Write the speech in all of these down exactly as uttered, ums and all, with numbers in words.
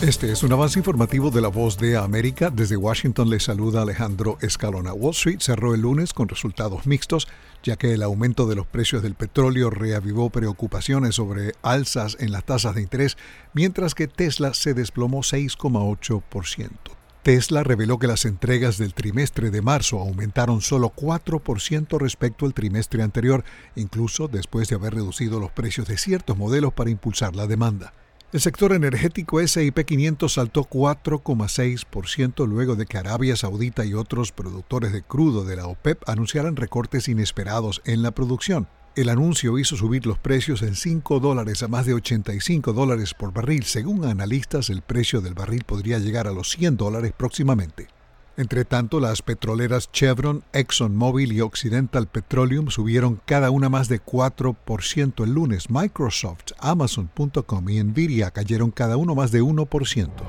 Este es un avance informativo de La Voz de América. Desde Washington le saluda Alejandro Escalona. Wall Street cerró el lunes con resultados mixtos, ya que el aumento de los precios del petróleo reavivó preocupaciones sobre alzas en las tasas de interés, mientras que Tesla se desplomó seis coma ocho por ciento. Tesla reveló que las entregas del trimestre de marzo aumentaron solo cuatro por ciento respecto al trimestre anterior, incluso después de haber reducido los precios de ciertos modelos para impulsar la demanda. El sector energético ese y pe quinientos saltó cuatro coma seis por ciento luego de que Arabia Saudita y otros productores de crudo de la OPEP anunciaran recortes inesperados en la producción. El anuncio hizo subir los precios en cinco dólares a más de ochenta y cinco dólares por barril. Según analistas, el precio del barril podría llegar a los cien dólares próximamente. Entre tanto, las petroleras Chevron, ExxonMobil y Occidental Petroleum subieron cada una más de cuatro por ciento el lunes. Microsoft, Amazon punto com y Nvidia cayeron cada uno más de uno por ciento.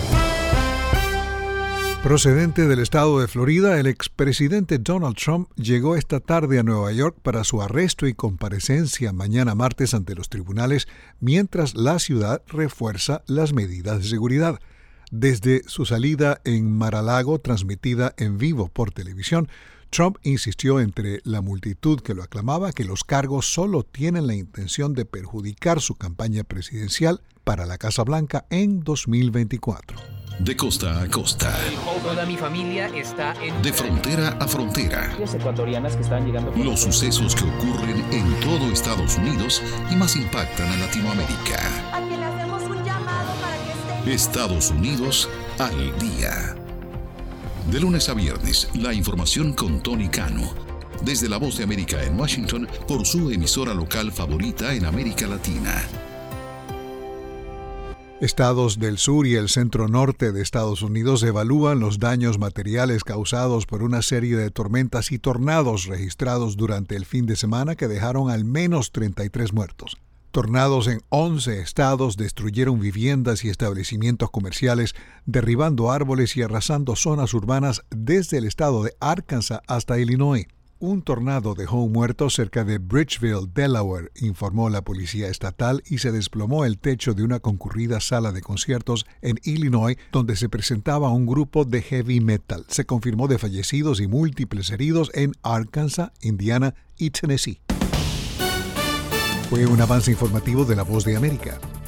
Procedente del estado de Florida, el expresidente Donald Trump llegó esta tarde a Nueva York para su arresto y comparecencia mañana martes ante los tribunales, mientras la ciudad refuerza las medidas de seguridad. Desde su salida en Mar-a-Lago, transmitida en vivo por televisión, Trump insistió entre la multitud que lo aclamaba que los cargos solo tienen la intención de perjudicar su campaña presidencial para la Casa Blanca en dos mil veinticuatro. De costa a costa. Toda mi familia está en... De frontera a frontera. Ecuatorianas que están llegando... Los sucesos que ocurren en todo Estados Unidos y más impactan a Latinoamérica. A que le hacemos un llamado para que esté... Estados Unidos al día. De lunes a viernes, la información con Tony Cano. Desde La Voz de América en Washington, por su emisora local favorita en América Latina. Estados del sur y el centro norte de Estados Unidos evalúan los daños materiales causados por una serie de tormentas y tornados registrados durante el fin de semana que dejaron al menos treinta y tres muertos. Tornados en once estados destruyeron viviendas y establecimientos comerciales, derribando árboles y arrasando zonas urbanas desde el estado de Arkansas hasta Illinois. Un tornado dejó un muerto cerca de Bridgeville, Delaware, informó la policía estatal, y se desplomó el techo de una concurrida sala de conciertos en Illinois, donde se presentaba un grupo de heavy metal. Se confirmó de fallecidos y múltiples heridos en Arkansas, Indiana y Tennessee. Fue un avance informativo de La Voz de América.